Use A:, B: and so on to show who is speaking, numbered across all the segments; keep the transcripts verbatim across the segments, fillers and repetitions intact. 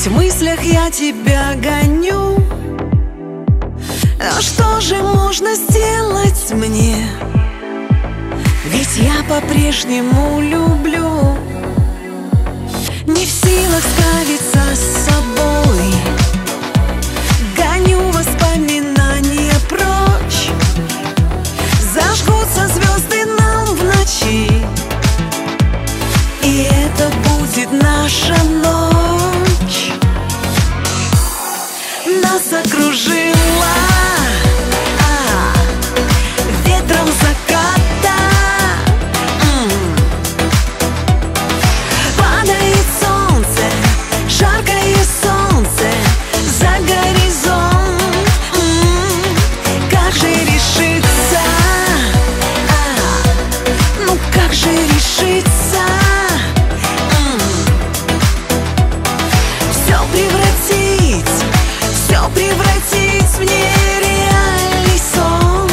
A: Ведь в мыслях я тебя гоню. Но что же можно сделать мне? Ведь я по-прежнему люблю. Не в силах справиться с собой, гоню воспоминания прочь. Зажгутся звезды нам в ночи, и это будет наша ночь. Нас окружила а, ветром заката. М. Падает солнце, жаркое солнце за горизонт. М. Как же решиться? А, ну как же решиться? М. Все превратить, все превратить в нереальный сон.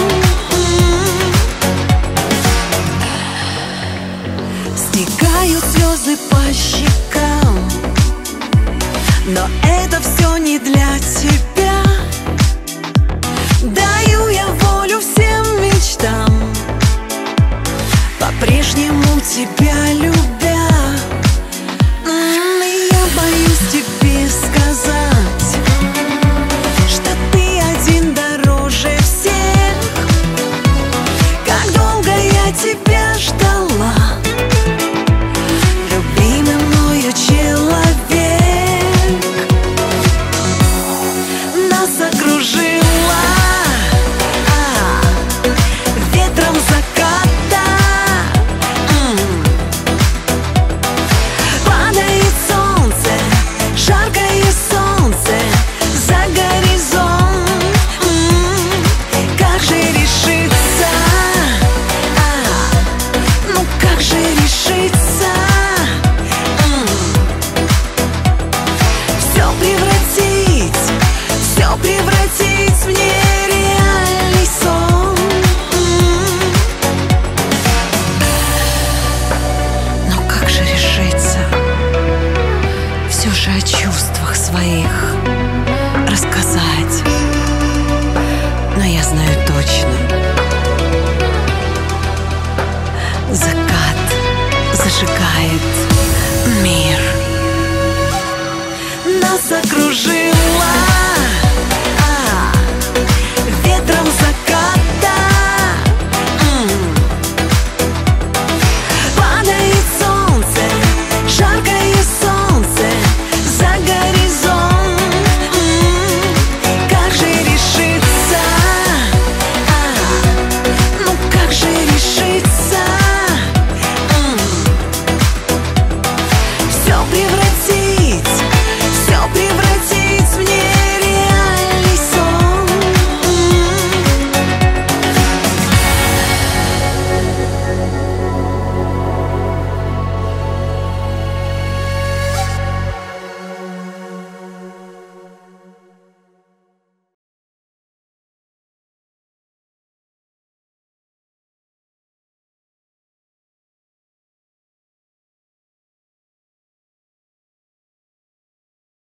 A: Стекают слезы по щекам, но это все не для тебя. Даю я волю всем мечтам, по-прежнему тебя люблю.